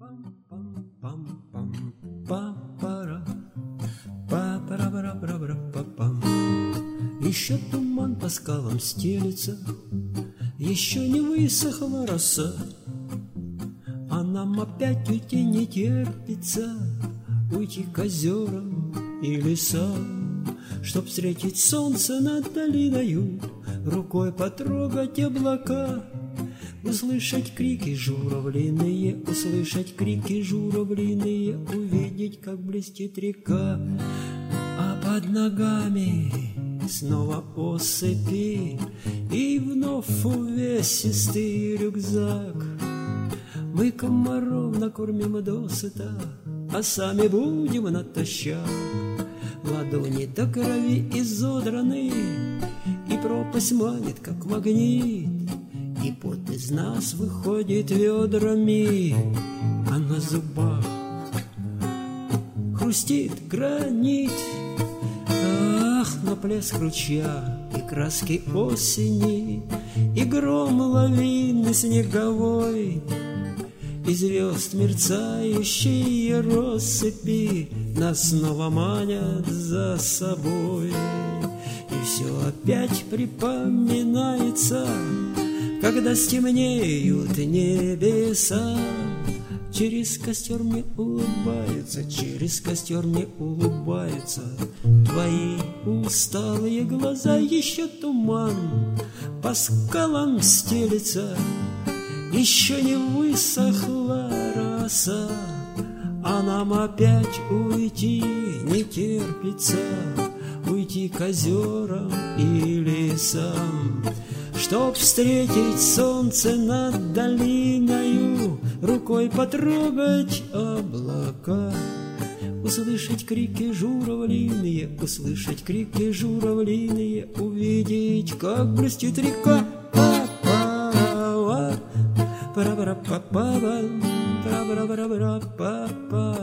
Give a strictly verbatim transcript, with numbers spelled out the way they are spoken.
Еще туман по скалам стелется, еще не высохла роса, а нам опять уйти не терпится, уйти к озерам и лесам, чтоб встретить солнце над долиною, рукой потрогать облака, услышать крики журавлиные, услышать крики журавлиные, увидеть, как блестит река, а под ногами снова осыпи и вновь увесистый рюкзак. Мы комаров накормим досыта, а сами будем натощак. Ладони до крови изодраны, и пропасть манит, как магнит, и пот из нас выходит ведрами, а на зубах хрустит гранит. Ах, на плеск ручья и краски осени, и гром лавины снеговой, и звезд мерцающие россыпи нас снова манят за собой. И все опять припоминается, когда стемнеют небеса. Через костер мне улыбаются, через костер мне улыбаются твои усталые глаза. Еще туман по скалам стелется, еще не высохла роса, а нам опять уйти не терпится, уйти к озерам и лесам, чтоб встретить солнце над долиною, рукой потрогать облака, услышать крики журавлиные, услышать крики журавлиные, увидеть, как блестит река. Па-па-па, па-па-па-па, па-па-па-па.